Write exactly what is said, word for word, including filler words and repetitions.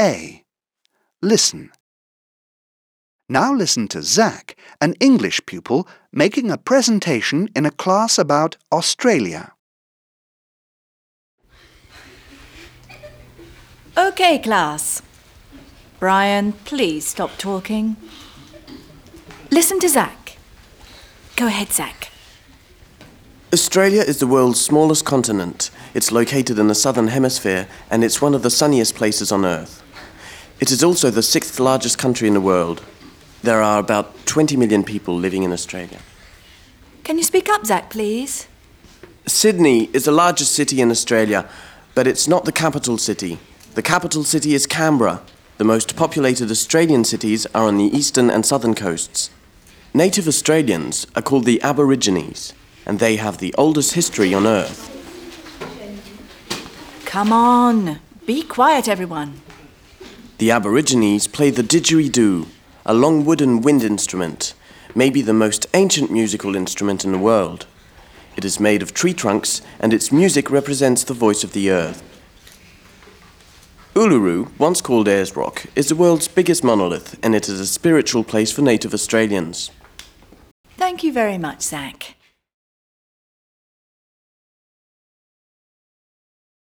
A. Listen. Now listen to Zach, an English pupil, making a presentation in a class about Australia. OK, class. Brian, please stop talking. Listen to Zach. Go ahead, Zach. Australia is the world's smallest continent. It's located in the southern hemisphere and it's one of the sunniest places on Earth. It is also the sixth largest country in the world. There are about twenty million people living in Australia. Can you speak up, Zach, please? Sydney is the largest city in Australia, but it's not the capital city. The capital city is Canberra. The most populated Australian cities are on the eastern and southern coasts. Native Australians are called the Aborigines, and they have the oldest history on Earth. Come on, be quiet, everyone. The Aborigines play the didgeridoo, a long wooden wind instrument, maybe the most ancient musical instrument in the world. It is made of tree trunks, and its music represents the voice of the earth. Uluru, once called Ayers Rock, is the world's biggest monolith, and it is a spiritual place for native Australians. Thank you very much, Zach.